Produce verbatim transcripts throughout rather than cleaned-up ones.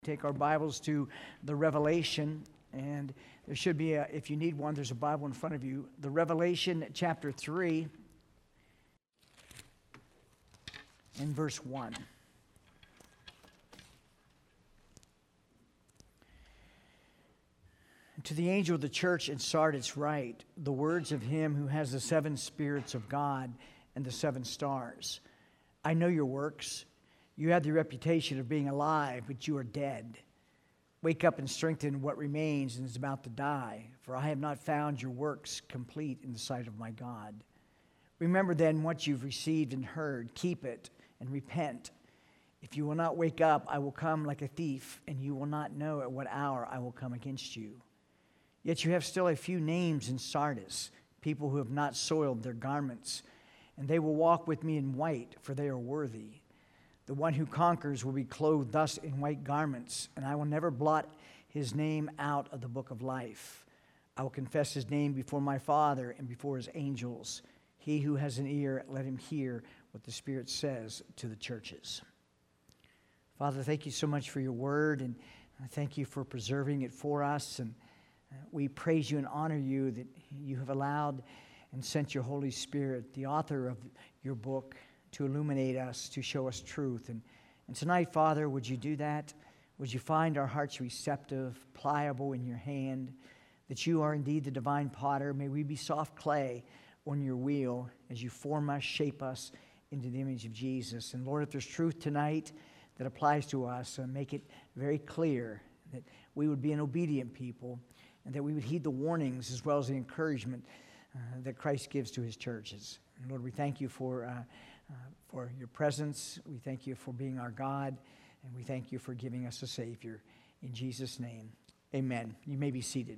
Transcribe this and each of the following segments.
Take our Bibles to the Revelation, and there should be, a, if you need one, there's a Bible in front of you. The Revelation chapter three and verse one. To the angel of the church in Sardis write, the words of him who has the seven spirits of God and the seven stars. I know your works. You have the reputation of being alive, but you are dead. Wake up and strengthen what remains and is about to die, for I have not found your works complete in the sight of my God. Remember then what you've received and heard. Keep it and repent. If you will not wake up, I will come like a thief, and you will not know at what hour I will come against you. Yet you have still a few names in Sardis, people who have not soiled their garments, and they will walk with me in white, for they are worthy. The one who conquers will be clothed thus in white garments, and I will never blot his name out of the book of life. I will confess his name before my Father and before his angels. He who has an ear, let him hear what the Spirit says to the churches. Father, thank you so much for your word, and thank you for preserving it for us. And we praise you and honor you that you have allowed and sent your Holy Spirit, the author of your book, to illuminate us, to show us truth. And, and tonight, Father, would you do that? Would you find our hearts receptive, pliable in your hand, that you are indeed the divine potter? May we be soft clay on your wheel as you form us, shape us into the image of Jesus. And Lord, if there's truth tonight that applies to us, uh, make it very clear that we would be an obedient people and that we would heed the warnings as well as the encouragement uh, that Christ gives to his churches. And Lord, we thank you for uh, Uh, for your presence. We thank you for being our God, and we thank you for giving us a Savior. In Jesus' name, amen. You may be seated.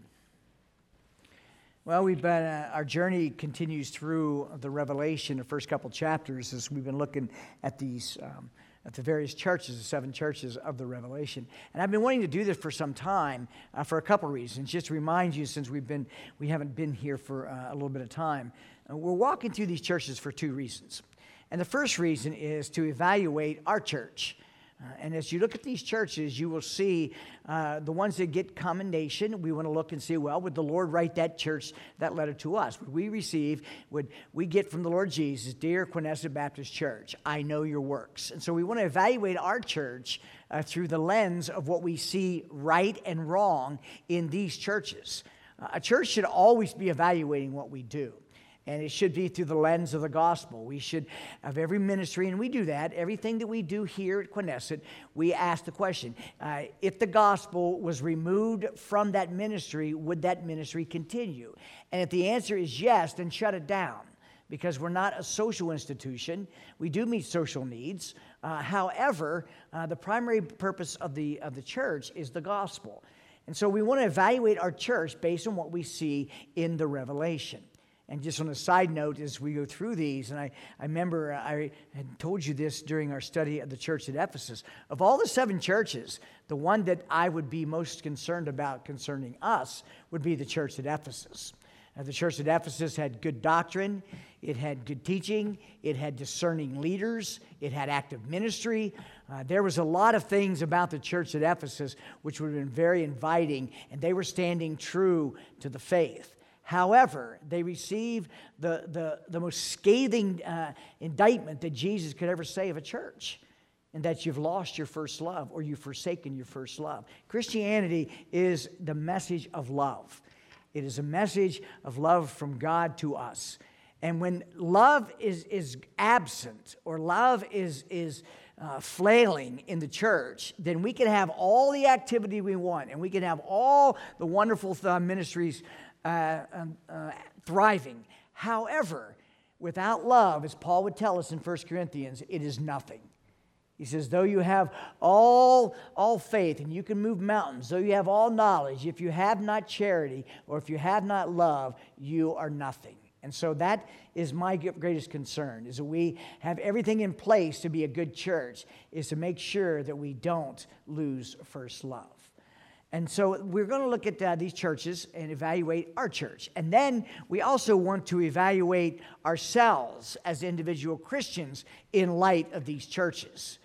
Well, we've been, uh, our journey continues through the Revelation, the first couple chapters, as we've been looking at these, um, at the various churches, the seven churches of the Revelation. And I've been wanting to do this for some time uh, for a couple reasons. Just to remind you, since we've been, we haven't been here for uh, a little bit of time, uh, we're walking through these churches for two reasons. And the first reason is to evaluate our church. Uh, and as you look at these churches, you will see uh, the ones that get commendation. We want to look and see, well, would the Lord write that church, that letter to us? Would we receive, would we get from the Lord Jesus, dear Quinessa Baptist Church, I know your works. And so we want to evaluate our church uh, through the lens of what we see right and wrong in these churches. Uh, a church should always be evaluating what we do. And it should be through the lens of the gospel. We should, of every ministry, and we do that, everything that we do here at Quinessa, we ask the question, uh, if the gospel was removed from that ministry, would that ministry continue? And if the answer is yes, then shut it down, because we're not a social institution. We do meet social needs. Uh, however, uh, the primary purpose of the, of the church is the gospel. And so we want to evaluate our church based on what we see in the Revelation. And just on a side note, as we go through these, and I, I remember I had told you this during our study of the church at Ephesus. Of all the seven churches, the one that I would be most concerned about concerning us would be the church at Ephesus. Uh, the church at Ephesus had good doctrine, it had good teaching, it had discerning leaders, it had active ministry. Uh, there was a lot of things about the church at Ephesus which would have been very inviting, and they were standing true to the faith. However, they received the, the, the most scathing uh, indictment that Jesus could ever say of a church, and that you've lost your first love, or you've forsaken your first love. Christianity is the message of love. It is a message of love from God to us. And when love is, is absent, or love is, is uh, flailing in the church, then we can have all the activity we want, and we can have all the wonderful th- ministries Uh, um, uh, thriving. However, without love, as Paul would tell us in First Corinthians, it is nothing. He says, though you have all, all faith and you can move mountains, though you have all knowledge, if you have not charity or if you have not love, you are nothing. And so that is my greatest concern, is that we have everything in place to be a good church, is to make sure that we don't lose first love. And so we're going to look at uh, these churches and evaluate our church. And then we also want to evaluate ourselves as individual Christians in light of these churches.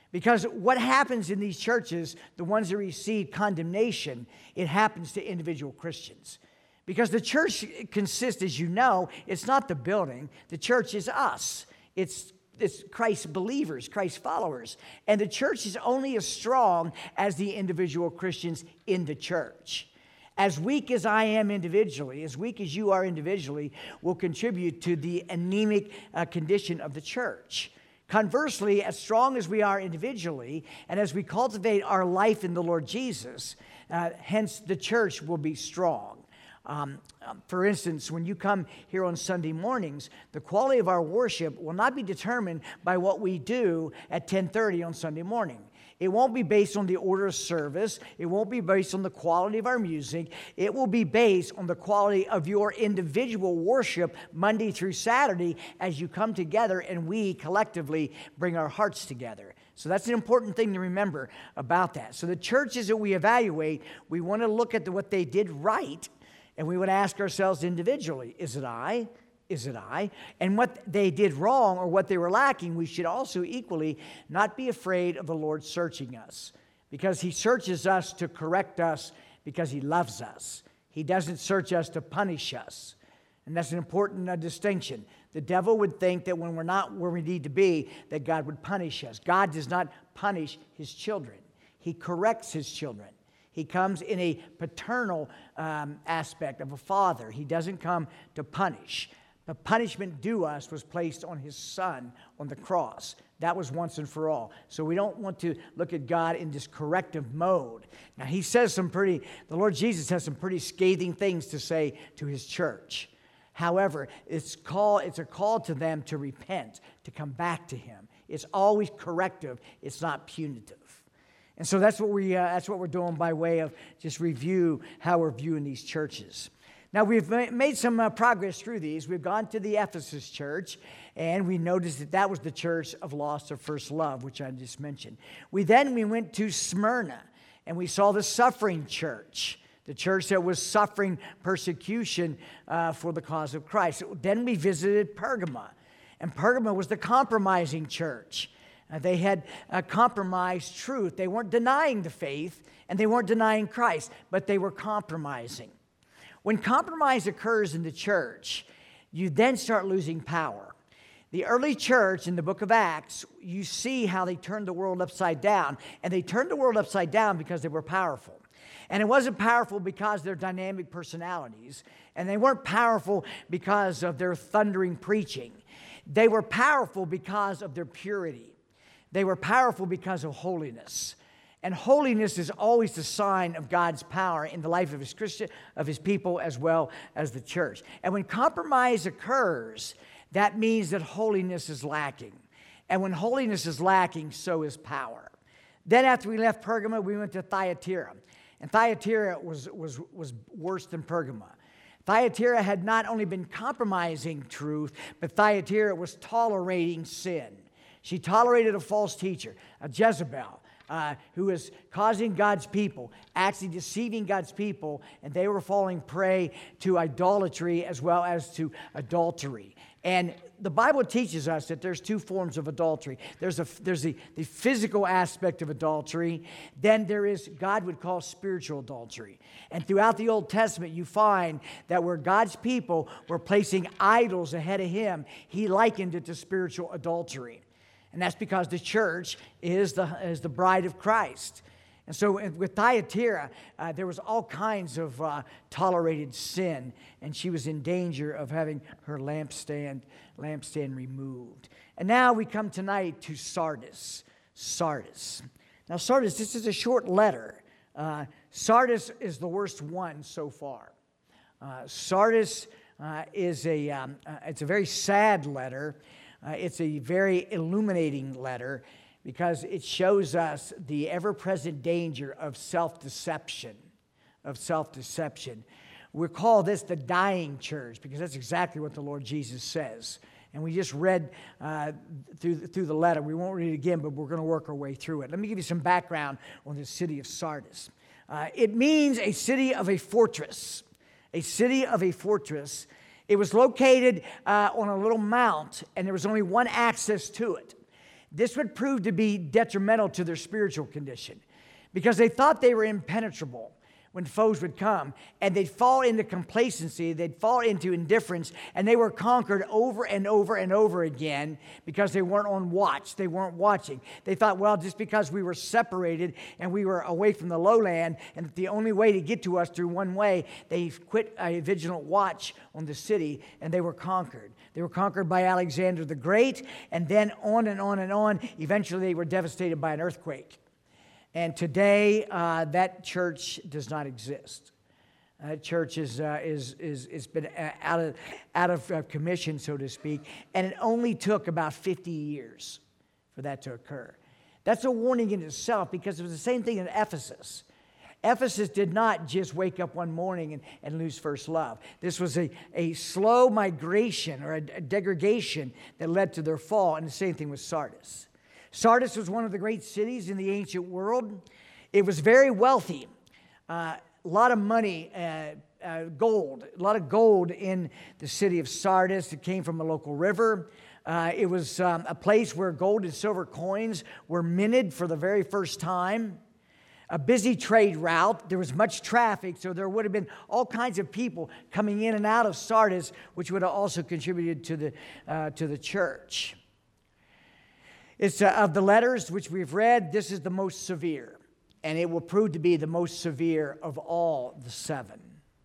Because what happens in these churches, the ones that receive condemnation, it happens to individual Christians. Because the church consists, as you know, it's not the building. The church is us. It's, it's Christ's believers, Christ's followers. And the church is only as strong as the individual Christians in the church. As weak as I am individually, as weak as you are individually, will contribute to the anemic uh, condition of the church. Conversely, as strong as we are individually, and as we cultivate our life in the Lord Jesus, uh, hence the church will be strong. Um, for instance, when you come here on Sunday mornings, the quality of our worship will not be determined by what we do at ten thirty on Sunday morning. It won't be based on the order of service. It won't be based on the quality of our music. It will be based on the quality of your individual worship Monday through Saturday as you come together and we collectively bring our hearts together. So that's an important thing to remember about that. So the churches that we evaluate, we want to look at the, what they did right, and we would ask ourselves individually, is it I? Is it I? And what they did wrong or what they were lacking, we should also equally not be afraid of the Lord searching us. Because He searches us to correct us because He loves us. He doesn't search us to punish us. And that's an important uh, distinction. The devil would think that when we're not where we need to be, that God would punish us. God does not punish His children. He corrects His children. He comes in a paternal um, aspect of a father. He doesn't come to punish. The punishment due us was placed on His Son on the cross. That was once and for all. So we don't want to look at God in this corrective mode. Now, He says some pretty, the Lord Jesus has some pretty scathing things to say to His church. However, it's call, it's a call to them to repent, to come back to Him. It's always corrective. It's not punitive. And so that's what, we, uh, that's what we're doing by way of just review how we're viewing these churches. Now, we've made some uh, progress through these. We've gone to the Ephesus church, and we noticed that that was the church of lost or first love, which I just mentioned. We then we went to Smyrna, and we saw the suffering church, the church that was suffering persecution uh, for the cause of Christ. Then we visited Pergama, and Pergama was the compromising church. Uh, they had uh, compromised truth. They weren't denying the faith, and they weren't denying Christ, but they were compromising. When compromise occurs in the church, you then start losing power. The early church in the book of Acts, you see how they turned the world upside down. And they turned the world upside down because they were powerful. And it wasn't powerful because of their dynamic personalities. And they weren't powerful because of their thundering preaching. They were powerful because of their purity. They were powerful because of holiness. And holiness is always the sign of God's power in the life of his Christian, of his people as well as the church. And when compromise occurs, that means that holiness is lacking. And when holiness is lacking, so is power. Then after we left Pergama, we went to Thyatira. And Thyatira was, was, was worse than Pergama. Thyatira had not only been compromising truth, but Thyatira was tolerating sin. She tolerated a false teacher, a Jezebel. Uh, who was causing God's people, actually deceiving God's people, and they were falling prey to idolatry as well as to adultery. And the Bible teaches us that there's two forms of adultery. There's a there's the, the physical aspect of adultery. Then there is, God would call spiritual adultery. And throughout the Old Testament, you find that where God's people were placing idols ahead of Him, He likened it to spiritual adultery. And that's because the church is the, is the bride of Christ. And so with Thyatira, uh, there was all kinds of uh, tolerated sin, and she was in danger of having her lampstand, lampstand removed. And now we come tonight to Sardis. Sardis. Now Sardis, this is a short letter. Uh, Sardis is the worst one so far. Uh, Sardis uh, is a, um, uh, it's a very sad letter. Uh, it's a very illuminating letter because it shows us the ever-present danger of self-deception, of self-deception. We call this the dying church because that's exactly what the Lord Jesus says. And we just read uh, through, through the letter. We won't read it again, but we're going to work our way through it. Let me give you some background on the city of Sardis. Uh, it means a city of a fortress, a city of a fortress. It was located uh, on a little mount, and there was only one access to it. This would prove to be detrimental to their spiritual condition because they thought they were impenetrable when foes would come, and they'd fall into complacency, they'd fall into indifference, and they were conquered over and over and over again because they weren't on watch, they weren't watching. They thought, well, just because we were separated and we were away from the lowland, and the only way to get to us through one way, they quit a vigilant watch on the city, and they were conquered. They were conquered by Alexander the Great, and then on and on and on, eventually they were devastated by an earthquake. And today, uh, that church does not exist. That church is uh, is is it's been out of out of uh, commission, so to speak. And it only took about fifty years for that to occur. That's a warning in itself because it was the same thing in Ephesus. Ephesus did not just wake up one morning and, and lose first love. This was a, a slow migration or a, a degradation that led to their fall. And the same thing with Sardis. Sardis was one of the great cities in the ancient world. It was very wealthy. Uh, a lot of money, uh, uh, gold, a lot of gold in the city of Sardis. It came from a local river. Uh, it was um, a place where gold and silver coins were minted for the very first time. A busy trade route. There was much traffic, so there would have been all kinds of people coming in and out of Sardis, which would have also contributed to the uh, to the church. It's uh, of the letters which we've read, this is the most severe, and it will prove to be the most severe of all the seven.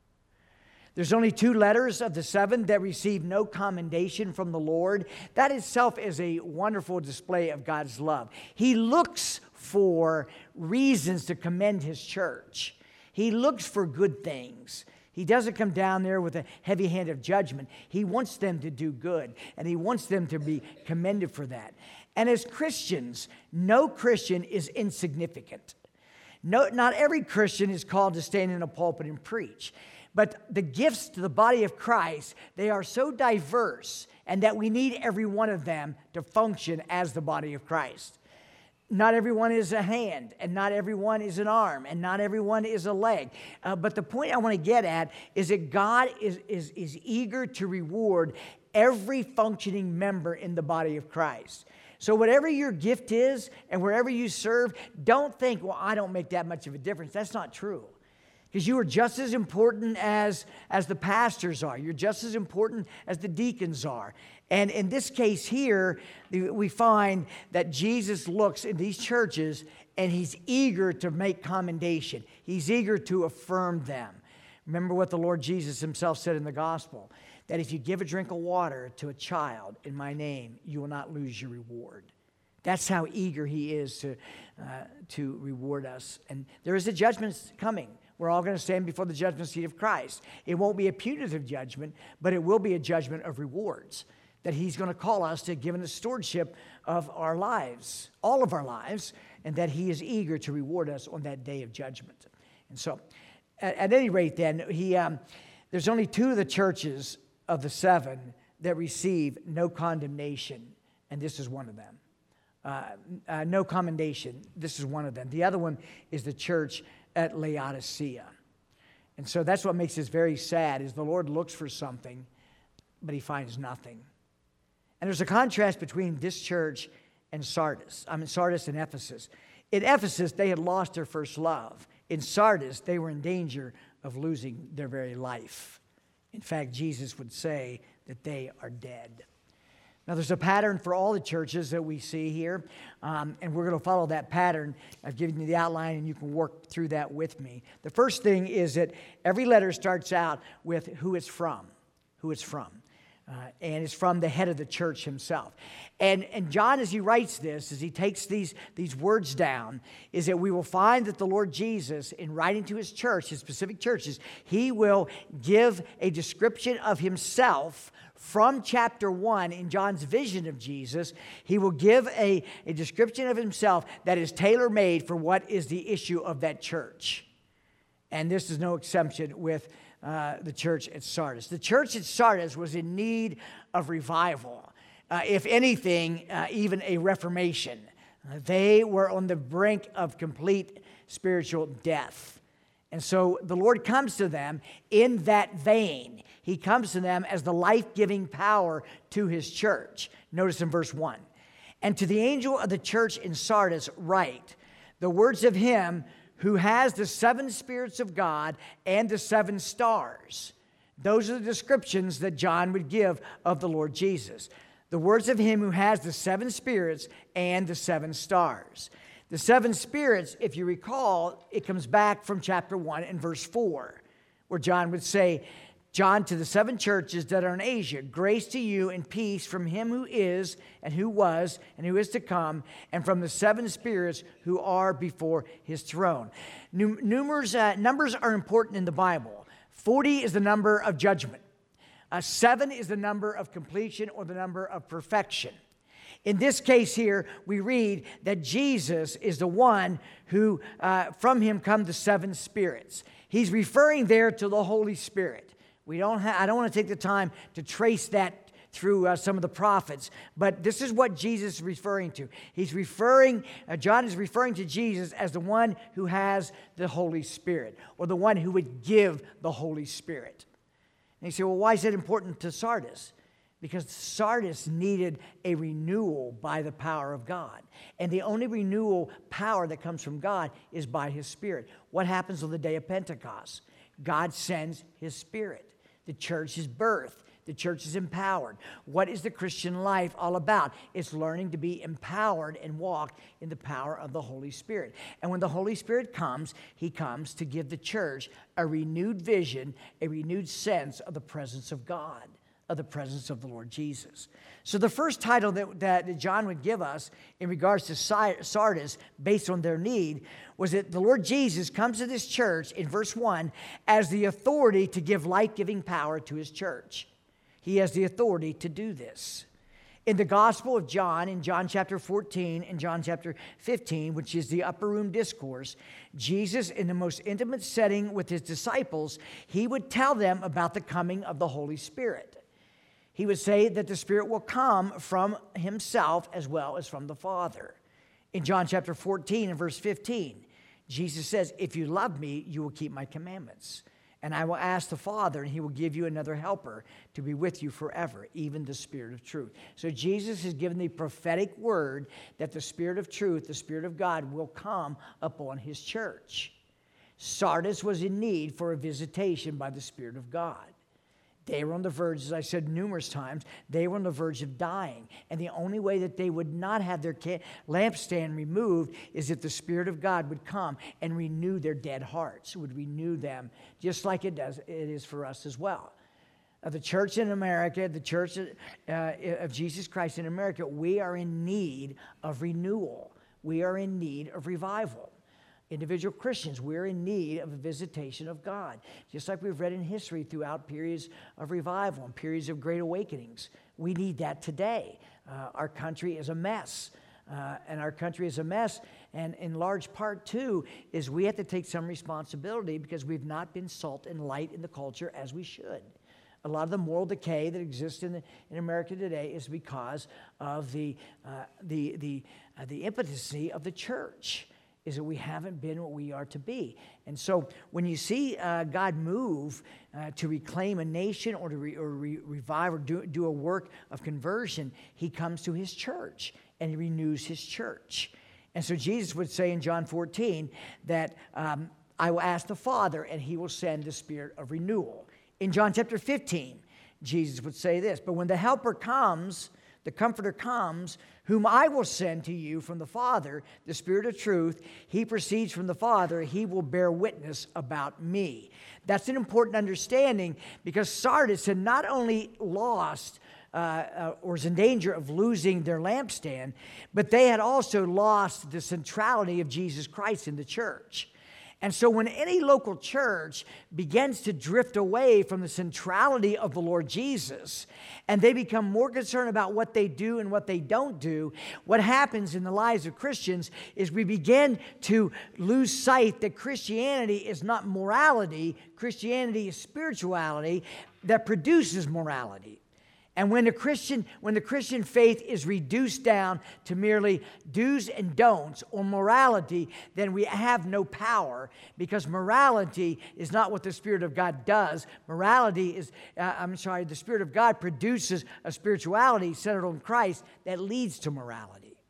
There's only two letters of the seven that receive no commendation from the Lord. That itself is a wonderful display of God's love. He looks for reasons to commend His church. He looks for good things. He doesn't come down there with a heavy hand of judgment. He wants them to do good, and He wants them to be commended for that. And as Christians, no Christian is insignificant. No, not every Christian is called to stand in a pulpit and preach. But the gifts to the body of Christ, they are so diverse, and that we need every one of them to function as the body of Christ. Not everyone is a hand, and not everyone is an arm, and not everyone is a leg. Uh, but the point I want to get at is that God is, is, is eager to reward every functioning member in the body of Christ. So whatever your gift is and wherever you serve, don't think, well, I don't make that much of a difference. That's not true. Because you are just as important as, as the pastors are. You're just as important as the deacons are. And in this case here, we find that Jesus looks in these churches and He's eager to make commendation. He's eager to affirm them. Remember what the Lord Jesus Himself said in the gospel, that if you give a drink of water to a child in my name, you will not lose your reward. That's how eager He is to, uh, to reward us. And there is a judgment coming. We're all going to stand before the judgment seat of Christ. It won't be a punitive judgment, but it will be a judgment of rewards, that He's going to call us to give a stewardship of our lives, all of our lives, and that He is eager to reward us on that day of judgment. And so, at, at any rate then, he um, there's only two of the churches of the seven that receive no condemnation, and this is one of them. Uh, uh, no commendation, this is one of them. The other one is the church at Laodicea. And so that's what makes this very sad, is the Lord looks for something, but He finds nothing. And there's a contrast between this church and Sardis. I mean, Sardis and Ephesus. In Ephesus, they had lost their first love. In Sardis, they were in danger of losing their very life. In fact, Jesus would say that they are dead. Now, there's a pattern for all the churches that we see here, um, and we're going to follow that pattern. I've given you the outline, and you can work through that with me. The first thing is that every letter starts out with who it's from, who it's from. Uh, and it's from the head of the church himself. And, and John, as he writes this, as he takes these, these words down, is that we will find that the Lord Jesus, in writing to His church, His specific churches, He will give a description of Himself from chapter one in John's vision of Jesus. He will give a, a description of Himself that is tailor-made for what is the issue of that church. And this is no exception with Uh, the church at Sardis. The church at Sardis was in need of revival. Uh, if anything, uh, even a reformation. Uh, they were on the brink of complete spiritual death. And so the Lord comes to them in that vein. He comes to them as the life-giving power to His church. Notice in verse one. And to the angel of the church in Sardis write, the words of him who has the seven spirits of God and the seven stars. Those are the descriptions that John would give of the Lord Jesus. The words of him who has the seven spirits and the seven stars. The seven spirits, if you recall, it comes back from chapter one and verse four, where John would say, John, to the seven churches that are in Asia, grace to you and peace from him who is and who was and who is to come, and from the seven spirits who are before his throne. Numbers, uh, numbers are important in the Bible. forty is the number of judgment. Uh, seven is the number of completion or the number of perfection. In this case here, we read that Jesus is the one who, uh, from him come the seven spirits. He's referring there to the Holy Spirit. We don't ha- I don't want to take the time to trace that through uh, some of the prophets, but this is what Jesus is referring to. He's referring, uh, John is referring to Jesus as the one who has the Holy Spirit, or the one who would give the Holy Spirit. And you say, well, why is that important to Sardis? Because Sardis needed a renewal by the power of God. And the only renewal power that comes from God is by his Spirit. What happens on the day of Pentecost? God sends his Spirit. The church is birthed. The church is empowered. What is the Christian life all about? It's learning to be empowered and walk in the power of the Holy Spirit. And when the Holy Spirit comes, he comes to give the church a renewed vision, a renewed sense of the presence of God, of the presence of the Lord Jesus. So the first title that, that John would give us in regards to Sardis, based on their need, was that the Lord Jesus comes to this church in verse one as the authority to give life-giving power to his church. He has the authority to do this. In the Gospel of John, in John chapter fourteen and John chapter fifteen, which is the upper room discourse, Jesus, in the most intimate setting with his disciples, he would tell them about the coming of the Holy Spirit. He would say that the Spirit will come from himself as well as from the Father. In John chapter fourteen and verse fifteen, Jesus says, if you love me, you will keep my commandments. And I will ask the Father, and he will give you another helper to be with you forever, even the Spirit of truth. So Jesus has given the prophetic word that the Spirit of truth, the Spirit of God, will come upon his church. Sardis was in need for a visitation by the Spirit of God. They were on the verge, as I said numerous times, they were on the verge of dying. And the only way that they would not have their lampstand removed is if the Spirit of God would come and renew their dead hearts, would renew them, just like it does, it is for us as well. Uh, the church in America, the church uh, of Jesus Christ in America, we are in need of renewal. We are in need of revival. Individual Christians, we're in need of a visitation of God. Just like we've read in history throughout periods of revival and periods of great awakenings. We need that today. Uh, our country is a mess. Uh, and our country is a mess. And in large part, too, is we have to take some responsibility because we've not been salt and light in the culture as we should. A lot of the moral decay that exists in, the, in America today is because of the, uh, the, the, uh, the impotency of the church. Is that we haven't been what we are to be. And so when you see uh, God move uh, to reclaim a nation or to re- or re- revive or do, do a work of conversion, he comes to his church and he renews his church. And so Jesus would say in John fourteen that um, I will ask the Father and he will send the Spirit of renewal. In John chapter fifteen, Jesus would say this, but when the Helper comes, the Comforter comes, whom I will send to you from the Father, the Spirit of truth. He proceeds from the Father. He will bear witness about me. That's an important understanding because Sardis had not only lost uh, uh, or was in danger of losing their lampstand, but they had also lost the centrality of Jesus Christ in the church. And so when any local church begins to drift away from the centrality of the Lord Jesus, and they become more concerned about what they do and what they don't do, what happens in the lives of Christians is we begin to lose sight that Christianity is not morality. Christianity is spirituality that produces morality. And when the Christian, when the Christian faith is reduced down to merely do's and don'ts or morality, then we have no power because morality is not what the Spirit of God does. Morality is, uh, I'm sorry, the Spirit of God produces a spirituality centered on Christ that leads to morality.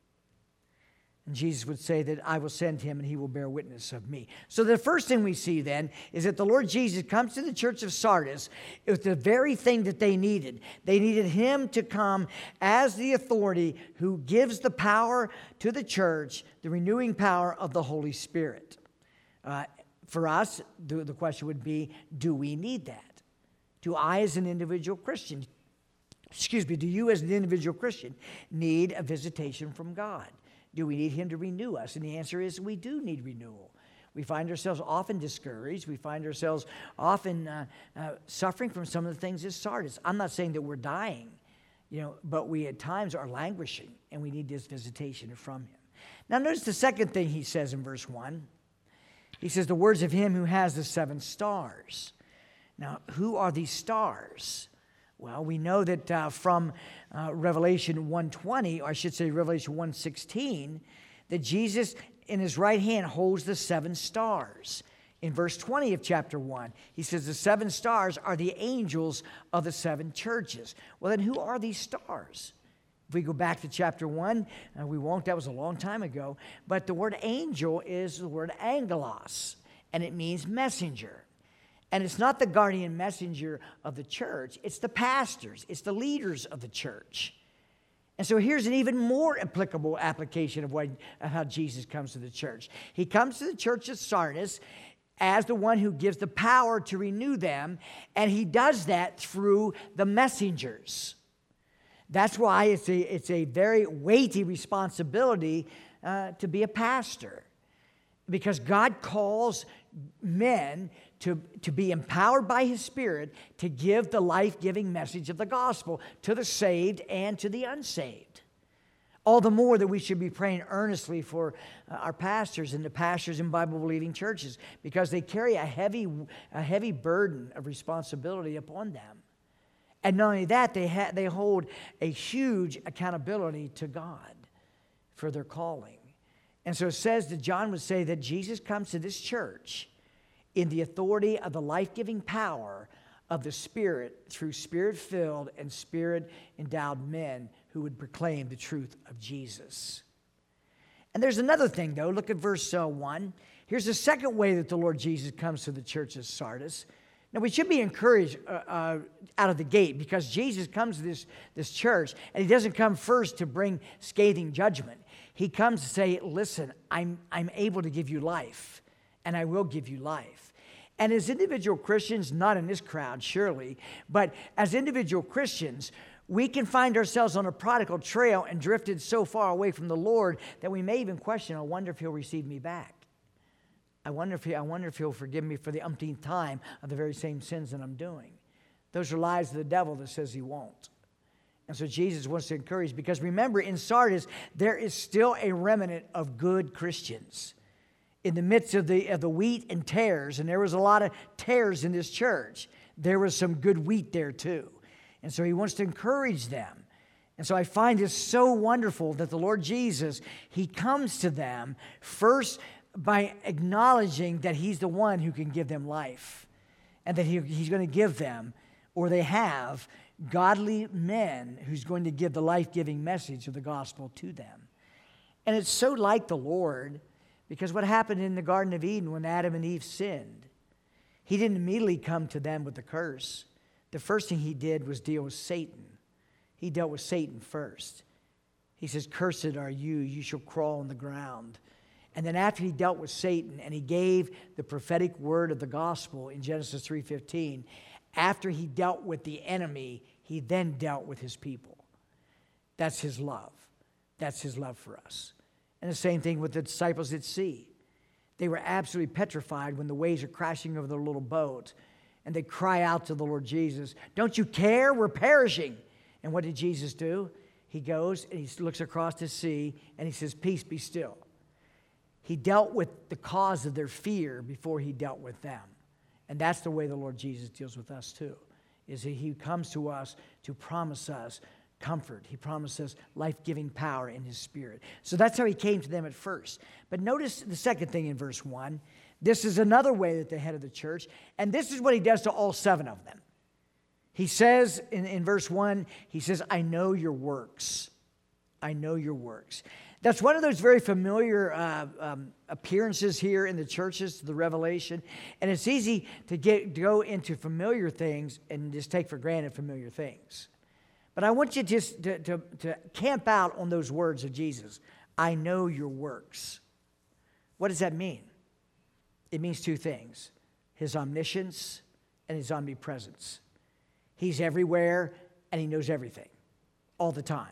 And Jesus would say that I will send him and he will bear witness of me. So the first thing we see then is that the Lord Jesus comes to the church of Sardis with the very thing that they needed. They needed him to come as the authority who gives the power to the church, the renewing power of the Holy Spirit. Uh, for us, the, the question would be, do we need that? Do I as an individual Christian, excuse me, do you as an individual Christian need a visitation from God? Do we need him to renew us? And the answer is we do need renewal. We find ourselves often discouraged. We find ourselves often uh, uh, suffering from some of the things as Sardis. I'm not saying that we're dying, you know, but we at times are languishing, and we need this visitation from him. Now notice the second thing he says in verse one. He says, the words of him who has the seven stars. Now, who are these stars? Well, we know that uh, from uh, Revelation one twenty, or I should say Revelation one sixteen, that Jesus in his right hand holds the seven stars. In verse twenty of chapter one, he says the seven stars are the angels of the seven churches. Well, then who are these stars? If we go back to chapter one, uh, we won't, that was a long time ago, but the word angel is the word angelos, and it means messenger. And it's not the guardian messenger of the church. It's the pastors. It's the leaders of the church. And so here's an even more applicable application of, what, of how Jesus comes to the church. He comes to the church of Sardis as the one who gives the power to renew them, and he does that through the messengers. That's why it's a, it's a very weighty responsibility uh, to be a pastor, because God calls men to, to be empowered by his Spirit to give the life-giving message of the gospel to the saved and to the unsaved. All the more that we should be praying earnestly for uh, our pastors and the pastors in Bible-believing churches, because they carry a heavy, a heavy burden of responsibility upon them. And not only that, they, ha- they hold a huge accountability to God for their calling. And so it says that John would say that Jesus comes to this church in the authority of the life-giving power of the Spirit through Spirit-filled and Spirit-endowed men who would proclaim the truth of Jesus. And there's another thing, though. Look at verse uh, one. Here's the second way that the Lord Jesus comes to the church of Sardis. Now, we should be encouraged uh, uh, out of the gate, because Jesus comes to this, this church, and he doesn't come first to bring scathing judgment. He comes to say, listen, I'm, I'm able to give you life, and I will give you life. And as individual Christians, not in this crowd, surely, but as individual Christians, we can find ourselves on a prodigal trail and drifted so far away from the Lord that we may even question, I wonder if he'll receive me back. I wonder if he, I wonder if he'll forgive me for the umpteenth time of the very same sins that I'm doing. Those are lies of the devil that says he won't. And so Jesus wants to encourage, because remember, in Sardis, there is still a remnant of good Christians. In the midst of the, of the wheat and tares, and there was a lot of tares in this church, there was some good wheat there too. And so he wants to encourage them. And so I find this so wonderful that the Lord Jesus, he comes to them first by acknowledging that he's the one who can give them life, and that he, he's going to give them, or they have, godly men who's going to give the life-giving message of the gospel to them. And it's so like the Lord, because what happened in the Garden of Eden when Adam and Eve sinned, he didn't immediately come to them with the curse. The first thing he did was deal with Satan. He dealt with Satan first. He says, cursed are you, you shall crawl on the ground. And then after he dealt with Satan and he gave the prophetic word of the gospel in Genesis three fifteen, after he dealt with the enemy, he then dealt with his people. That's his love. That's his love for us. And the same thing with the disciples at sea. They were absolutely petrified when the waves are crashing over their little boat. And they cry out to the Lord Jesus, don't you care? We're perishing. And what did Jesus do? He goes and he looks across the sea and he says, peace, be still. He dealt with the cause of their fear before he dealt with them. And that's the way the Lord Jesus deals with us too, is that he comes to us to promise us comfort. He promises life-giving power in his Spirit. So that's how he came to them at first. But notice the second thing in verse one. This is another way that the head of the church, and this is what he does to all seven of them. He says in, in verse one, he says, I know your works. I know your works. That's one of those very familiar uh, um, appearances here in the churches, the Revelation. And it's easy to get to go into familiar things and just take for granted familiar things. But I want you just to, to, to camp out on those words of Jesus. I know your works. What does that mean? It means two things. His omniscience and his omnipresence. He's everywhere and he knows everything all the time.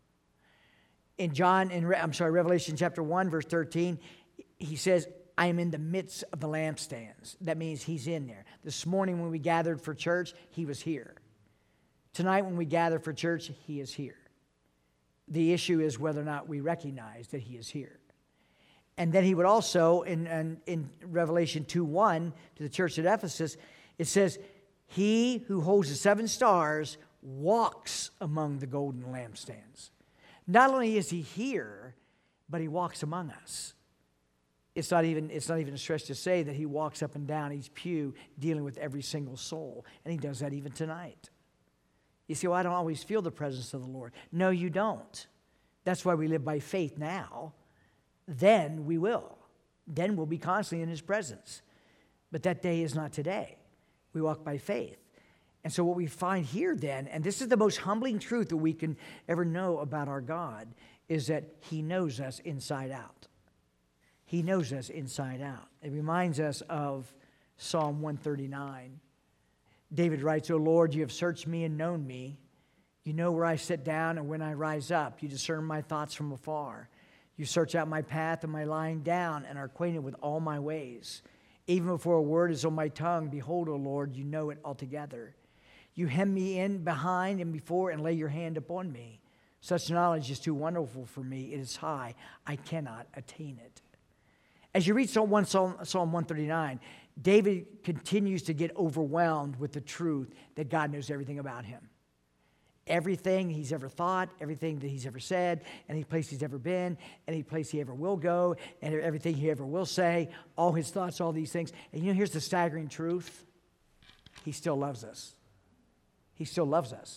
In John, in I'm sorry, Revelation chapter one, verse thirteen, he says, I am in the midst of the lampstands. That means he's in there. This morning when we gathered for church, he was here. Tonight when we gather for church, he is here. The issue is whether or not we recognize that he is here. And then he would also, in, in, in Revelation two one, to the church at Ephesus, it says, he who holds the seven stars walks among the golden lampstands. Not only is he here, but he walks among us. It's not even, it's not even a stretch to say that he walks up and down each pew dealing with every single soul. And he does that even tonight. You say, well, I don't always feel the presence of the Lord. No, you don't. That's why we live by faith now. Then we will. Then we'll be constantly in his presence. But that day is not today. We walk by faith. And so what we find here then, and this is the most humbling truth that we can ever know about our God, is that he knows us inside out. He knows us inside out. It reminds us of Psalm one thirty-nine. David writes, O Lord, you have searched me and known me. You know where I sit down and when I rise up. You discern my thoughts from afar. You search out my path and my lying down and are acquainted with all my ways. Even before a word is on my tongue, behold, O Lord, you know it altogether. You hem me in behind and before and lay your hand upon me. Such knowledge is too wonderful for me. It is high. I cannot attain it. As you read Psalm one thirty-nine, David continues to get overwhelmed with the truth that God knows everything about him. Everything he's ever thought, everything that he's ever said, any place he's ever been, any place he ever will go, and everything he ever will say, all his thoughts, all these things. And you know, here's the staggering truth. He still loves us. He still loves us.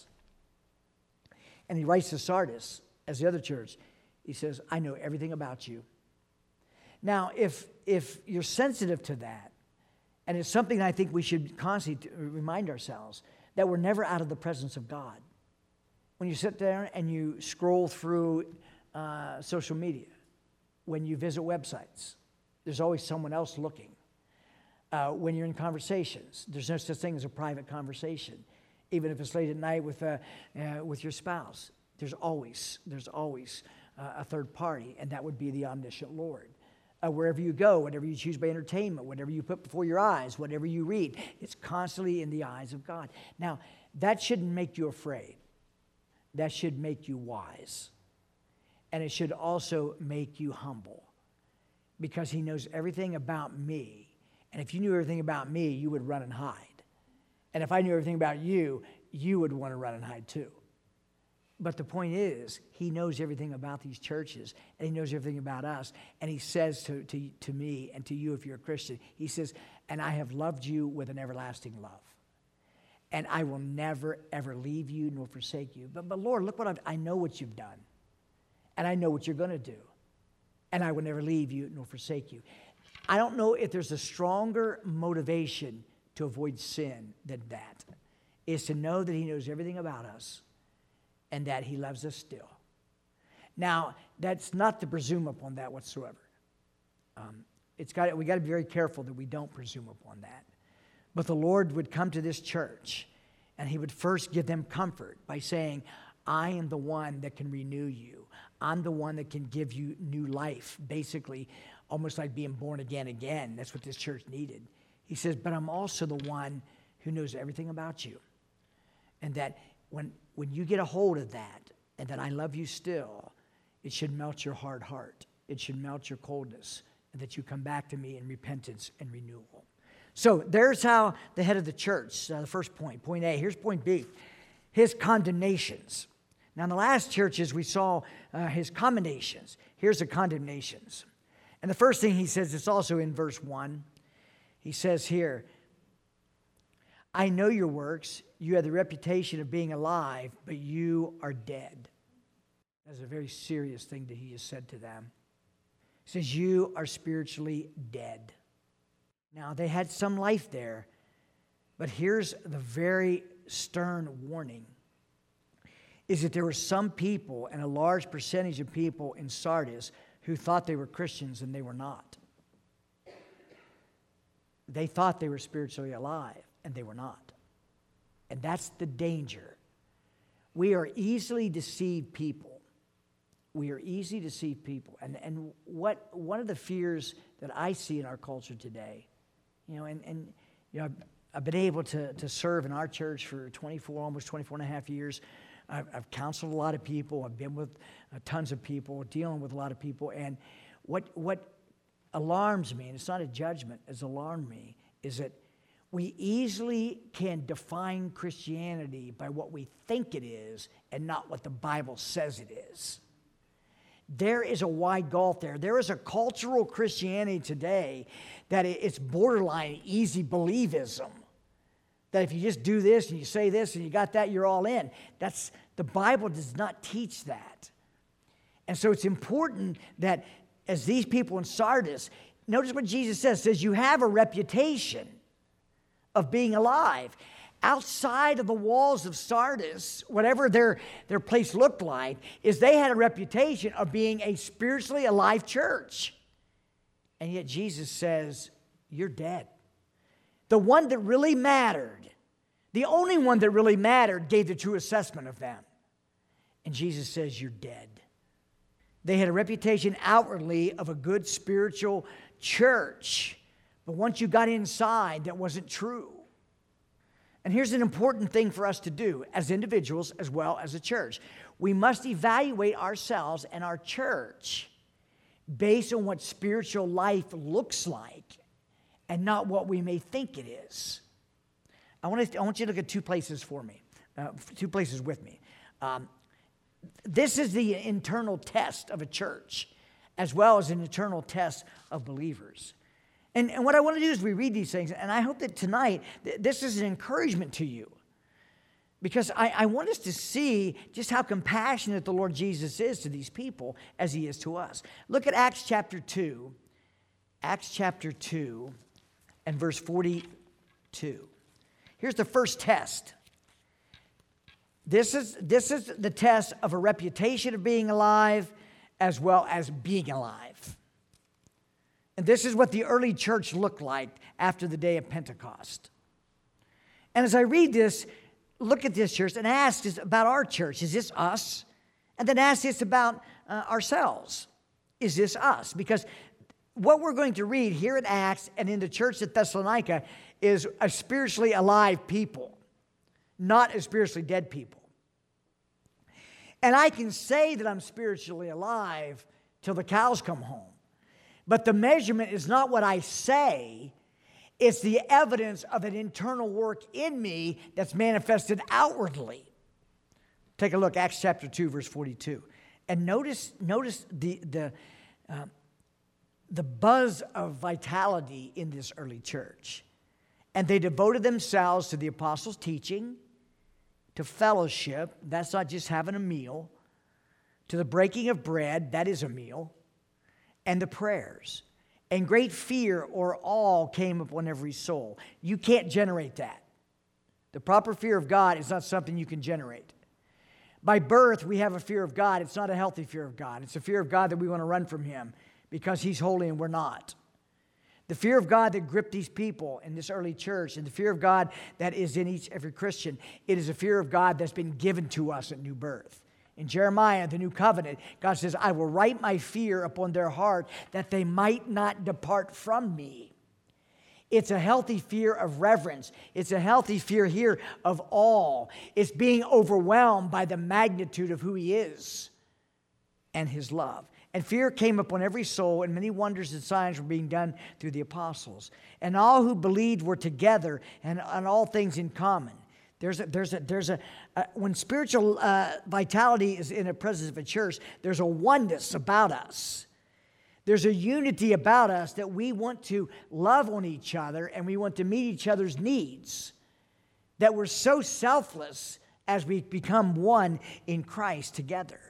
And he writes to Sardis, as the other church, he says, I know everything about you. Now, if, if you're sensitive to that, and it's something I think we should constantly remind ourselves, that we're never out of the presence of God. When you sit there and you scroll through uh, social media, when you visit websites, there's always someone else looking. Uh, when you're in conversations, there's no such thing as a private conversation. Even if it's late at night with, uh, uh, with your spouse, there's always, there's always uh, a third party, and that would be the omniscient Lord. Uh, wherever you go, whatever you choose by entertainment, whatever you put before your eyes, whatever you read, it's constantly in the eyes of God. Now, that shouldn't make you afraid. That should make you wise. And it should also make you humble, because he knows everything about me. And if you knew everything about me, you would run and hide. And if I knew everything about you, you would want to run and hide too. But the point is, he knows everything about these churches, and he knows everything about us. And he says to, to, to me and to you, if you're a Christian, he says, and I have loved you with an everlasting love. And I will never, ever leave you nor forsake you. But, but Lord, look what I've, I know what you've done. And I know what you're going to do. And I will never leave you nor forsake you. I don't know if there's a stronger motivation to avoid sin than that, is to know that he knows everything about us and that he loves us still. Now, that's not to presume upon that whatsoever. Um, it's got we got to be very careful that we don't presume upon that. But the Lord would come to this church, and he would first give them comfort by saying, I am the one that can renew you. I'm the one that can give you new life, basically, almost like being born again again. That's what this church needed. He says, but I'm also the one who knows everything about you. And that when, when you get a hold of that, and that I love you still, it should melt your hard heart. It should melt your coldness, and that you come back to me in repentance and renewal. So there's how the head of the church, uh, the first point, point A. Here's point B, his condemnations. Now, in the last churches, we saw uh, his commendations. Here's the condemnations. And the first thing he says, it's also in verse one. He says here, I know your works. You have the reputation of being alive, but you are dead. That's a very serious thing that he has said to them. He says, you are spiritually dead. Now, they had some life there, but here's the very stern warning, is that there were some people, and a large percentage of people in Sardis, who thought they were Christians and they were not. They thought they were spiritually alive, and they were not. And that's the danger. We are easily deceived people. We are easy to deceive people. And, and what one of the fears that I see in our culture today, you know, and, and you know, I've, I've been able to, to serve in our church for twenty-four, almost twenty-four and a half years. I've, I've counseled a lot of people. I've been with uh, tons of people, dealing with a lot of people. And what what alarms me, and it's not a judgment, it's alarmed me, is that we easily can define Christianity by what we think it is and not what the Bible says it is. There is a wide gulf there. There is a cultural Christianity today that it's borderline easy believism. That if you just do this and you say this and you got that, you're all in. That's, the Bible does not teach that. And so it's important that as these people in Sardis, notice what Jesus says, says you have a reputation of being alive. Outside of the walls of Sardis, whatever their, their place looked like, is they had a reputation of being a spiritually alive church. And yet Jesus says, you're dead. The one that really mattered, the only one that really mattered, gave the true assessment of them. And Jesus says, you're dead. They had a reputation outwardly of a good spiritual church. But once you got inside, that wasn't true. And here's an important thing for us to do as individuals as well as a church. We must evaluate ourselves and our church based on what spiritual life looks like and not what we may think it is. I want, to, I want you to look at two places for me, uh, two places with me. Um, this is the internal test of a church as well as an internal test of believers. And, and what I want to do is we read these things, and I hope that tonight th- this is an encouragement to you. Because I, I want us to see just how compassionate the Lord Jesus is to these people as he is to us. Look at Acts chapter two. Acts chapter two and verse forty-two. Here's the first test. This is, this is the test of a reputation of being alive as well as being alive. And this is what the early church looked like after the day of Pentecost. And as I read this, look at this church and ask this about our church. Is this us? And then ask this about uh, ourselves. Is this us? Because what we're going to read here in Acts and in the church at Thessalonica is a spiritually alive people, not a spiritually dead people. And I can say that I'm spiritually alive till the cows come home. But the measurement is not what I say. It's the evidence of an internal work in me that's manifested outwardly. Take a look, Acts chapter two, verse forty-two. And notice, notice the, the, uh, the buzz of vitality in this early church. And they devoted themselves to the apostles' teaching, to fellowship, that's not just having a meal, to the breaking of bread, that is a meal, and the prayers. And great fear or awe came upon every soul. You can't generate that. The proper fear of God is not something you can generate. By birth, we have a fear of God. It's not a healthy fear of God. It's a fear of God that we want to run from him because he's holy and we're not. The fear of God that gripped these people in this early church and the fear of God that is in each every Christian, it is a fear of God that's been given to us at new birth. In Jeremiah, the new covenant, God says, I will write my fear upon their heart that they might not depart from me. It's a healthy fear of reverence. It's a healthy fear here of awe. It's being overwhelmed by the magnitude of who he is and his love. And fear came upon every soul, and many wonders and signs were being done through the apostles. And all who believed were together and on all things in common. There's a, there's a, there's a, uh, when spiritual uh, vitality is in the presence of a church, there's a oneness about us. There's a unity about us that we want to love on each other and we want to meet each other's needs. That we're so selfless as we become one in Christ together.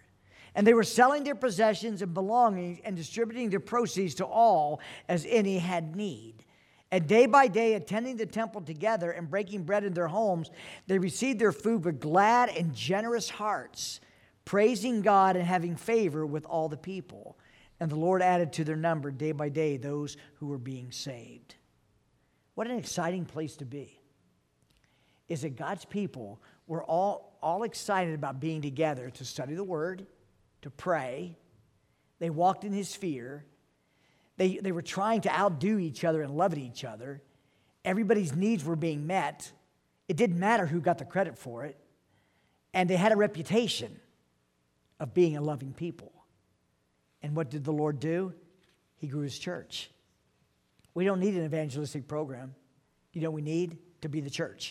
And they were selling their possessions and belongings and distributing their proceeds to all as any had need. And day by day, attending the temple together and breaking bread in their homes, they received their food with glad and generous hearts, praising God and having favor with all the people. And the Lord added to their number day by day those who were being saved. What an exciting place to be. Is that God's people were all, all excited about being together to study the Word, to pray. They walked in His fear. They, they were trying to outdo each other and love each other. Everybody's needs were being met. It didn't matter who got the credit for it. And they had a reputation of being a loving people. And what did the Lord do? He grew His church. We don't need an evangelistic program. You know what we need? To be the church.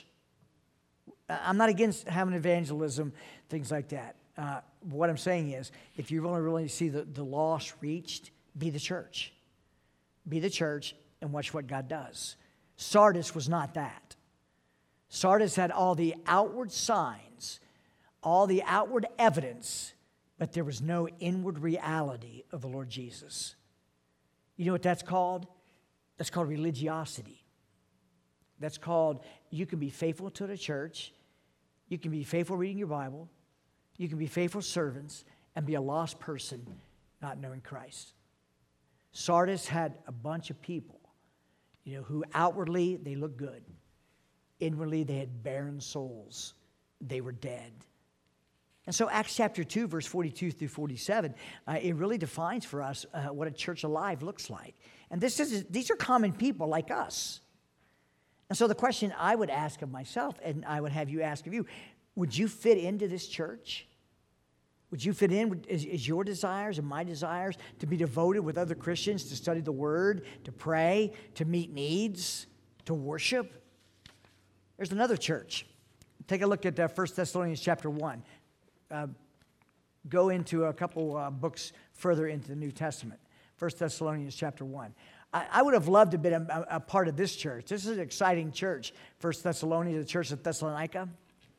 I'm not against having evangelism, things like that. Uh, what I'm saying is, if you want to really see the, the lost reached, be the church. Be the church and watch what God does. Sardis was not that. Sardis had all the outward signs, all the outward evidence, but there was no inward reality of the Lord Jesus. You know what that's called? That's called religiosity. That's called, you can be faithful to the church, you can be faithful reading your Bible, you can be faithful servants, and be a lost person not knowing Christ. Sardis had a bunch of people, you know, who outwardly they looked good. Inwardly they had barren souls. They were dead. And so Acts chapter two, verse forty-two through forty-seven, uh, it really defines for us uh, what a church alive looks like. And this is these are common people like us. And so the question I would ask of myself, and I would have you ask of you, would you fit into this church? Would you fit in? Is, is your desires and my desires to be devoted with other Christians, to study the Word, to pray, to meet needs, to worship? There's another church. Take a look at uh, First Thessalonians chapter one. Uh, go into a couple uh, books further into the New Testament. First Thessalonians chapter one. I, I would have loved to have been a, a part of this church. This is an exciting church. First Thessalonians, the church of Thessalonica.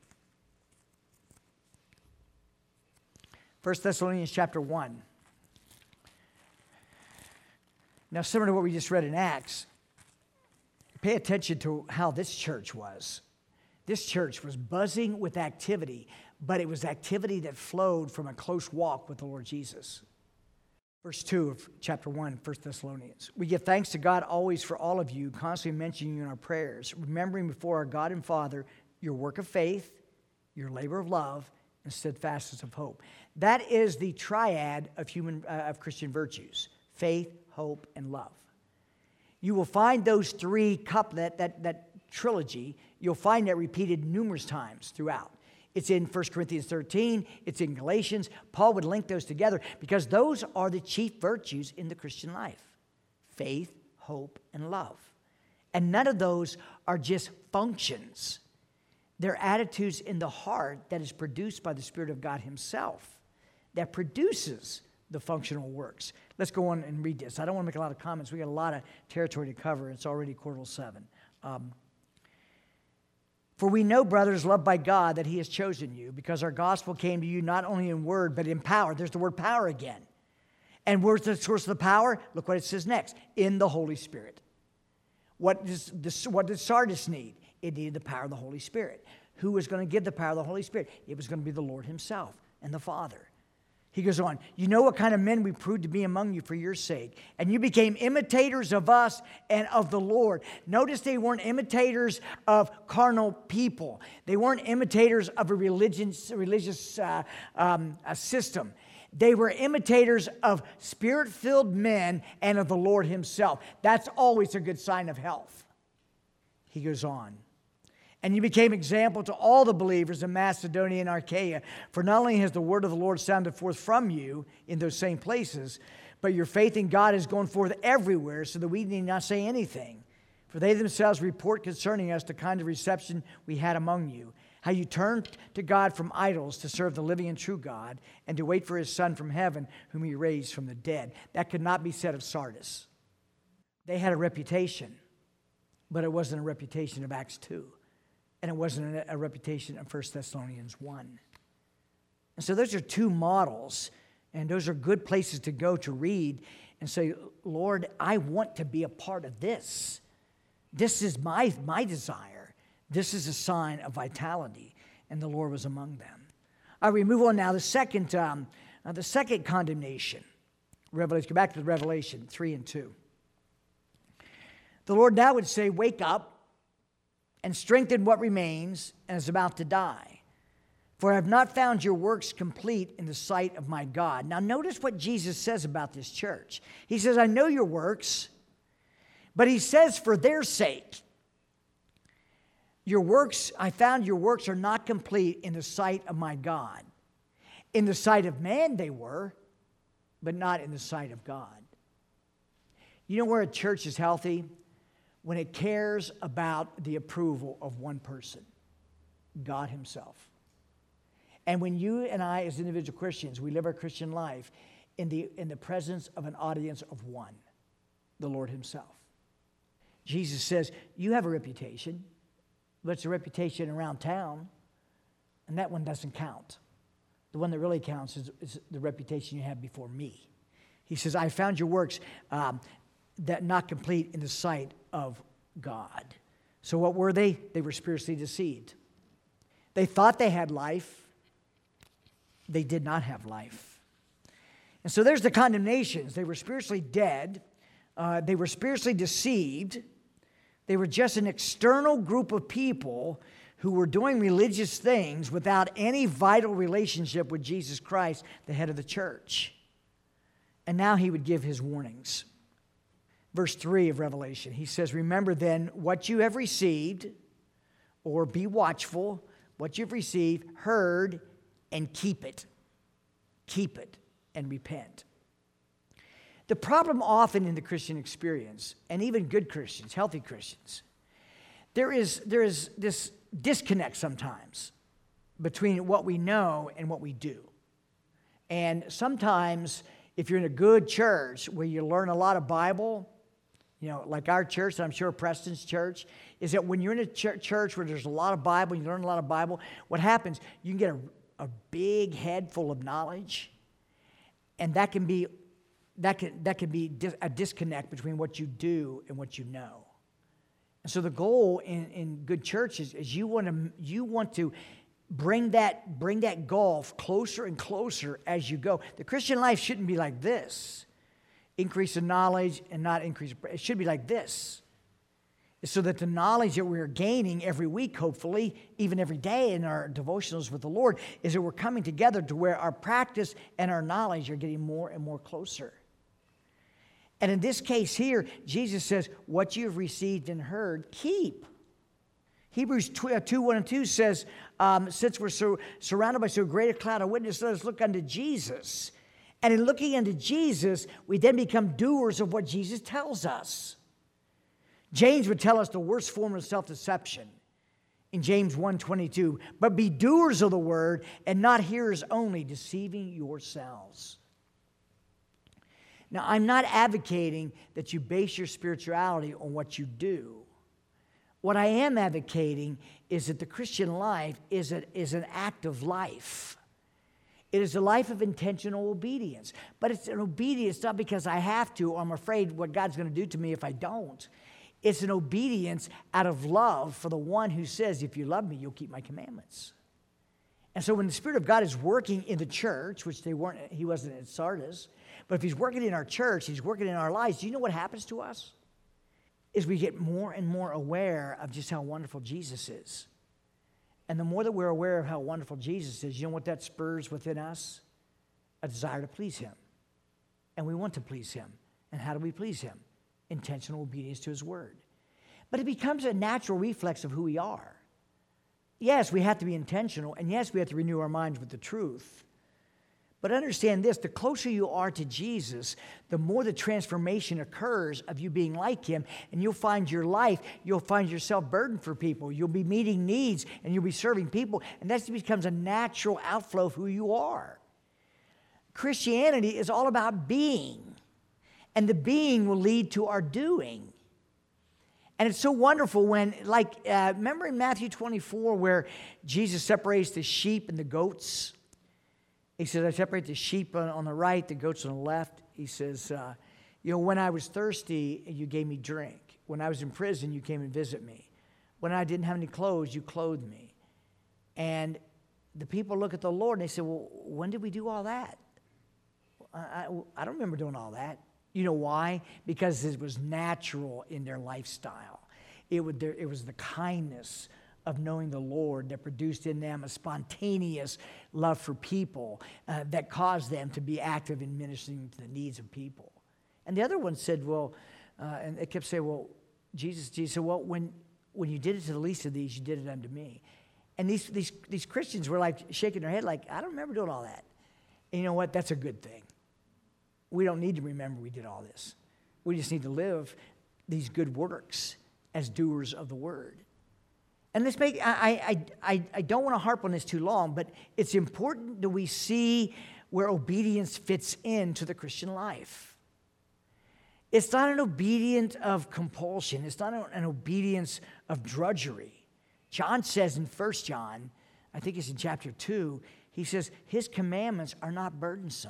First Thessalonians chapter one. Now, similar to what we just read in Acts, pay attention to how this church was. This church was buzzing with activity, but it was activity that flowed from a close walk with the Lord Jesus. Verse two of chapter one, First Thessalonians. We give thanks to God always for all of you, constantly mentioning you in our prayers, remembering before our God and Father your work of faith, your labor of love, and steadfastness of hope. That is the triad of human uh, of Christian virtues: faith, hope, and love. You will find those three couplet, that, that trilogy, you'll find that repeated numerous times throughout. It's in First Corinthians thirteen, it's in Galatians. Paul would link those together because those are the chief virtues in the Christian life: faith, hope, and love. And none of those are just functions. They're attitudes in the heart that is produced by the Spirit of God Himself, that produces the functional works. Let's go on and read this. I don't want to make a lot of comments. We got a lot of territory to cover. It's already quarter to seven. Um, For we know, brothers, loved by God, that He has chosen you, because our gospel came to you not only in word, but in power. There's the word power again. And where's the source of the power? Look what it says next: in the Holy Spirit. What does, this, what did Sardis need? It needed the power of the Holy Spirit. Who was going to give the power of the Holy Spirit? It was going to be the Lord Himself and the Father. He goes on, you know what kind of men we proved to be among you for your sake. And you became imitators of us and of the Lord. Notice they weren't imitators of carnal people. They weren't imitators of a religious, religious uh, um, a system. They were imitators of Spirit-filled men and of the Lord Himself. That's always a good sign of health. He goes on. And you became example to all the believers in Macedonia and Achaia. For not only has the word of the Lord sounded forth from you in those same places, but your faith in God has gone forth everywhere, so that we need not say anything. For they themselves report concerning us the kind of reception we had among you, how you turned to God from idols to serve the living and true God, and to wait for His Son from heaven, whom He raised from the dead. That could not be said of Sardis. They had a reputation, but it wasn't a reputation of Acts two. And it wasn't a, a reputation of First Thessalonians one. And so those are two models And those are good places to go to read and say, Lord, I want to be a part of this. This is my, my desire. This is a sign of vitality. And the Lord was among them. All right, we move on now. The second, um, uh, the second condemnation. Revelation. Go back to the Revelation three and two. The Lord now would say, wake up and strengthen what remains and is about to die. For I have not found your works complete in the sight of my God. Now notice what Jesus says about this church. He says, I know your works, but he says for their sake, your works, I found your works are not complete in the sight of my God. In the sight of man they were, but not in the sight of God. You know where a church is healthy? When it cares about the approval of one person, God himself. And when you and I, as individual Christians, we live our Christian life in the, in the presence of an audience of one, the Lord himself. Jesus says, you have a reputation, but it's a reputation around town, and that one doesn't count. The one that really counts is, is the reputation you have before me. He says, I found your works um, that not complete in the sight of God. So what were they? They were spiritually deceived. They thought they had life. They did not have life. And so there's the condemnations. They were spiritually dead. Uh, they were spiritually deceived. They were just an external group of people who were doing religious things without any vital relationship with Jesus Christ, the head of the church. And now he would give his warnings. Verse three of Revelation, he says, remember then what you have received, or be watchful, what you've received, heard, and keep it. Keep it and repent. The problem often in the Christian experience, and even good Christians, healthy Christians, there is, there is this disconnect sometimes between what we know and what we do. And sometimes, if you're in a good church where you learn a lot of Bible, you know, like our church, and I'm sure Preston's church, is that when you're in a ch- church where there's a lot of Bible, you learn a lot of Bible, what happens, you can get a a big head full of knowledge, and that can be that can that can be dis- a disconnect between what you do and what you know. And so the goal in, in good churches is you want to you want to bring that bring that gulf closer and closer as you go. The Christian life shouldn't be like this, increase in knowledge and not increase. It should be like this. So that the knowledge that we're gaining every week, hopefully, even every day in our devotionals with the Lord, is that we're coming together to where our practice and our knowledge are getting more and more closer. And in this case here, Jesus says, what you've received and heard, keep. Hebrews two, one and two says, um, since we're so surrounded by so great a cloud of witnesses, let us look unto Jesus. And in looking unto Jesus, we then become doers of what Jesus tells us. James would tell us the worst form of self-deception in James one twenty-two. But be doers of the word and not hearers only, deceiving yourselves. Now, I'm not advocating that you base your spirituality on what you do. What I am advocating is that the Christian life is, a, is an act of life. It is a life of intentional obedience. But it's an obedience not because I have to or I'm afraid what God's going to do to me if I don't. It's an obedience out of love for the one who says, if you love me, you'll keep my commandments. And so when the Spirit of God is working in the church, which they weren't, he wasn't at Sardis, but if he's working in our church, he's working in our lives, do you know what happens to us? Is we get more and more aware of just how wonderful Jesus is. And the more that we're aware of how wonderful Jesus is, you know what that spurs within us? A desire to please him. And we want to please him. And how do we please him? Intentional obedience to his word. But it becomes a natural reflex of who we are. Yes, we have to be intentional, and yes, we have to renew our minds with the truth. But understand this, the closer you are to Jesus, the more the transformation occurs of you being like him, and you'll find your life, you'll find yourself burdened for people, you'll be meeting needs, and you'll be serving people, and that becomes a natural outflow of who you are. Christianity is all about being. And the being will lead to our doing. And it's so wonderful when, like, uh, remember in Matthew twenty-four where Jesus separates the sheep and the goats? He says, I separate the sheep on, on the right, the goats on the left. He says, uh, you know, when I was thirsty, you gave me drink. When I was in prison, you came and visit me. When I didn't have any clothes, you clothed me. And the people look at the Lord and they say, well, when did we do all that? I, I, I don't remember doing all that. You know why? Because it was natural in their lifestyle. It, would, there, it was the kindness of knowing the Lord that produced in them a spontaneous love for people uh, that caused them to be active in ministering to the needs of people. And the other one said, well, uh, and they kept saying, well, Jesus, Jesus said, well, when, when you did it to the least of these, you did it unto me. And these, these, these Christians were like shaking their head like, I don't remember doing all that. And you know what? That's a good thing. We don't need to remember we did all this. We just need to live these good works as doers of the word. And let's make, I, I, I, I don't want to harp on this too long, but it's important that we see where obedience fits into the Christian life. It's not an obedience of compulsion. It's not an obedience of drudgery. John says in First John, I think it's in chapter two, he says, his commandments are not burdensome.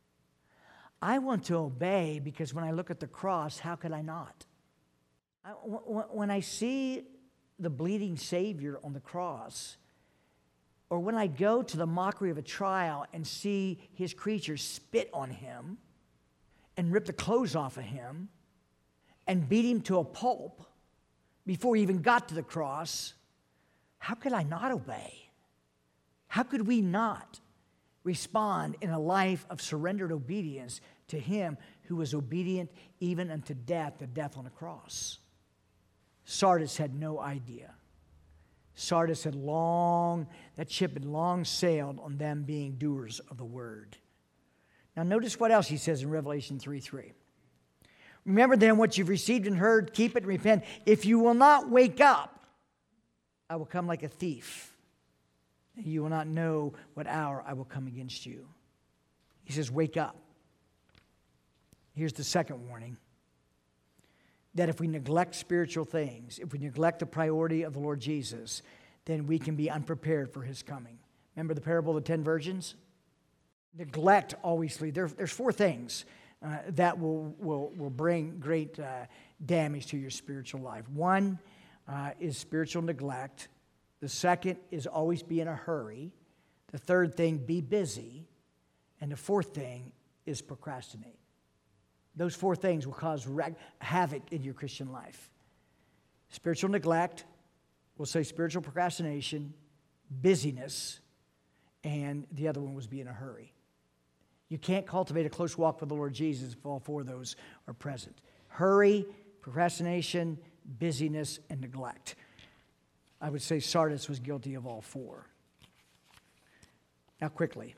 I want to obey because when I look at the cross, how could I not? I, when I see the bleeding Savior on the cross, or when I go to the mockery of a trial and see his creatures spit on him and rip the clothes off of him and beat him to a pulp before he even got to the cross, how could I not obey? How could we not respond in a life of surrendered obedience to him who was obedient even unto death, the death on a cross? Sardis had no idea. Sardis had long, that ship had long sailed on them being doers of the word. Now notice what else he says in Revelation three three. Remember then what you've received and heard, keep it and repent. If you will not wake up, I will come like a thief. And you will not know what hour I will come against you. He says, wake up. Here's the second warning. That if we neglect spiritual things, if we neglect the priority of the Lord Jesus, then we can be unprepared for his coming. Remember the parable of the ten virgins? Neglect always leads. There, there's four things uh, that will, will, will bring great uh, damage to your spiritual life. One uh, is spiritual neglect. The second is always be in a hurry. The third thing, be busy. And the fourth thing is procrastinate. Those four things will cause rag- havoc in your Christian life. Spiritual neglect, we'll say spiritual procrastination, busyness, and the other one was be in a hurry. You can't cultivate a close walk with the Lord Jesus if all four of those are present. Hurry, procrastination, busyness, and neglect. I would say Sardis was guilty of all four. Now quickly,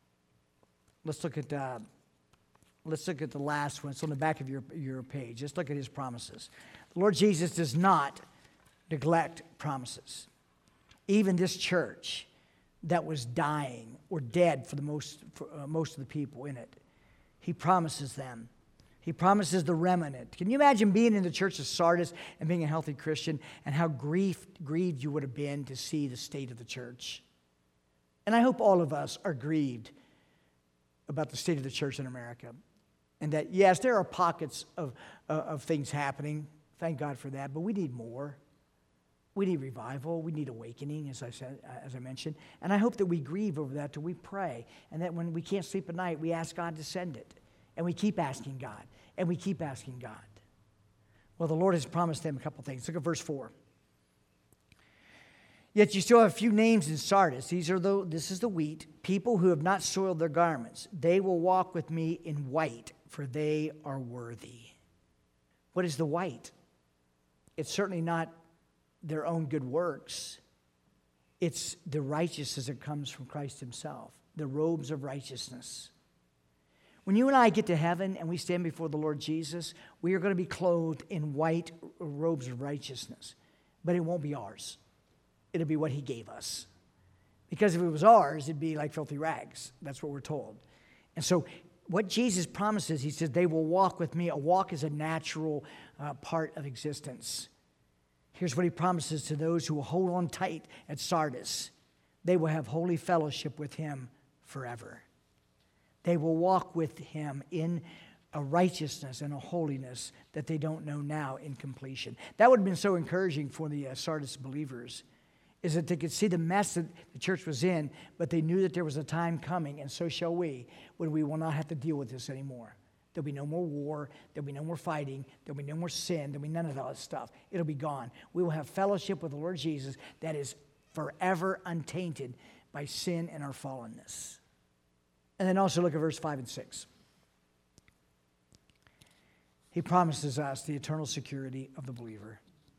let's look at... Uh, Let's look at the last one. It's on the back of your, your page. Let's look at his promises. The Lord Jesus does not neglect promises. Even this church that was dying or dead for the most, for, uh, most of the people in it, he promises them. He promises the remnant. Can you imagine being in the church of Sardis and being a healthy Christian and how grief, grieved you would have been to see the state of the church? And I hope all of us are grieved about the state of the church in America. And that, yes, there are pockets of, uh, of things happening. Thank God for that. But we need more. We need revival. We need awakening, as I said, as I mentioned. And I hope that we grieve over that till we pray. And that when we can't sleep at night, we ask God to send it. And we keep asking God. And we keep asking God. Well, the Lord has promised them a couple things. Look at verse four. Yet you still have a few names in Sardis. These are the, this is the wheat, people who have not soiled their garments. They will walk with me in white, for they are worthy. What is the white? It's certainly not their own good works. It's the righteousness that comes from Christ himself, the robes of righteousness. When you and I get to heaven and we stand before the Lord Jesus, we are going to be clothed in white robes of righteousness, but it won't be ours. It'll be what he gave us. Because if it was ours, it'd be like filthy rags. That's what we're told. And so what Jesus promises, he says, they will walk with me. A walk is a natural uh, part of existence. Here's what he promises to those who will hold on tight at Sardis. They will have holy fellowship with him forever. They will walk with him in a righteousness and a holiness that they don't know now in completion. That would have been so encouraging for the uh, Sardis believers, is that they could see the mess that the church was in, but they knew that there was a time coming, and so shall we, when we will not have to deal with this anymore. There'll be no more war. There'll be no more fighting. There'll be no more sin. There'll be none of all that stuff. It'll be gone. We will have fellowship with the Lord Jesus that is forever untainted by sin and our fallenness. And then also look at verse five and six. He promises us the eternal security of the believer.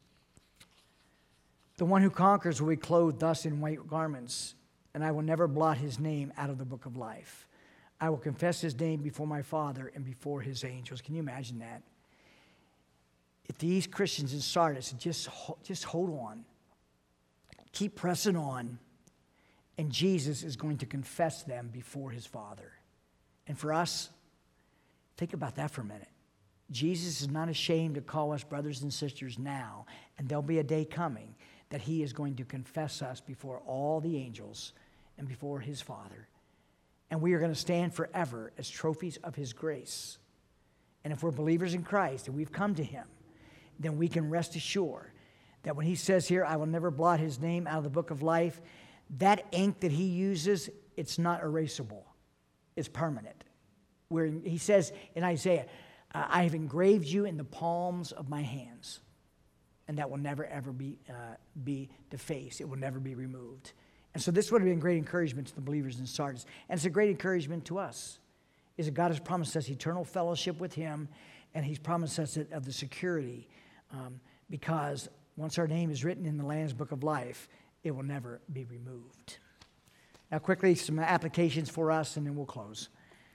The one who conquers will be clothed thus in white garments, and I will never blot his name out of the book of life. I will confess his name before my Father and before his angels. Can you imagine that? If these Christians in Sardis just, just hold on, keep pressing on, and Jesus is going to confess them before his Father. And for us, think about that for a minute. Jesus is not ashamed to call us brothers and sisters now, and there'll be a day coming that he is going to confess us before all the angels and before his Father. And we are going to stand forever as trophies of his grace. And if we're believers in Christ and we've come to him, then we can rest assured that when he says here, I will never blot his name out of the book of life, that ink that he uses, it's not erasable. It's permanent. Where he says in Isaiah, I have engraved you in the palms of my hands, and that will never, ever be, uh, be defaced. It will never be removed. And so this would have been great encouragement to the believers in Sardis. And it's a great encouragement to us, is that God has promised us eternal fellowship with him, and he's promised us of the security, um, because once our name is written in the Lamb's Book of Life, it will never be removed. Now quickly, some applications for us, and then we'll close.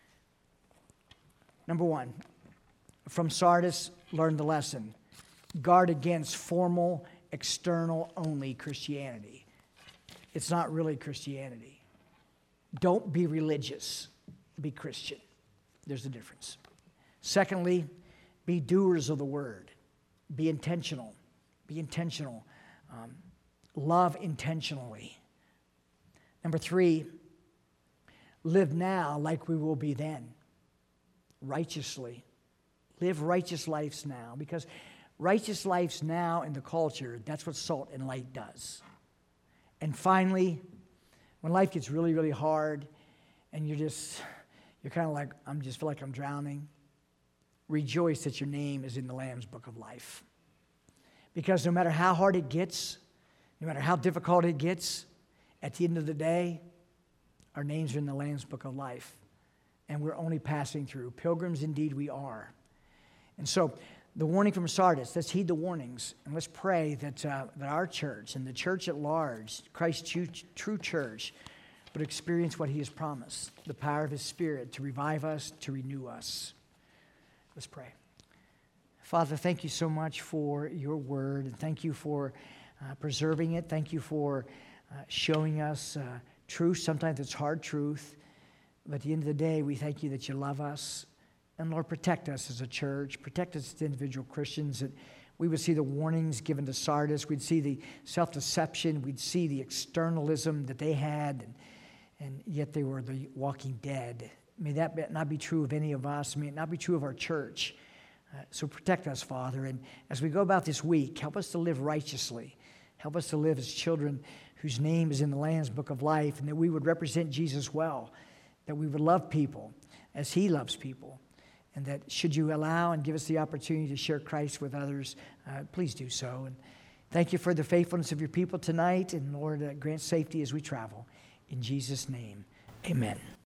Number one, from Sardis, learn the lesson. Guard against formal, external-only Christianity. It's not really Christianity. Don't be religious. Be Christian. There's a difference. Secondly, be doers of the word. Be intentional. Be intentional. Um, love intentionally. Number three, live now like we will be then. Righteously. Live righteous lives now, because righteous lives now in the culture, that's what salt and light does. And finally, when life gets really, really hard and you're just, you're kind of like, I'm just feel like I'm drowning, rejoice that your name is in the Lamb's Book of Life. Because no matter how hard it gets, no matter how difficult it gets, at the end of the day, our names are in the Lamb's Book of Life. And we're only passing through. Pilgrims indeed we are. And so, the warning from Sardis, let's heed the warnings, and let's pray that, uh, that our church and the church at large, Christ's true, true church, would experience what he has promised, the power of his Spirit to revive us, to renew us. Let's pray. Father, thank you so much for your word, and thank you for uh, preserving it. Thank you for uh, showing us uh, truth. Sometimes it's hard truth, but at the end of the day, we thank you that you love us. And Lord, protect us as a church. Protect us as individual Christians, that we would see the warnings given to Sardis. We'd see the self-deception. We'd see the externalism that they had, and, and yet they were the walking dead. May that not be true of any of us. May it not be true of our church. Uh, so protect us, Father. And as we go about this week, help us to live righteously. Help us to live as children whose name is in the Lamb's Book of Life, and that we would represent Jesus well, that we would love people as he loves people. And that should you allow and give us the opportunity to share Christ with others, uh, please do so. And thank you for the faithfulness of your people tonight. And Lord, uh, grant safety as we travel. In Jesus' name, amen.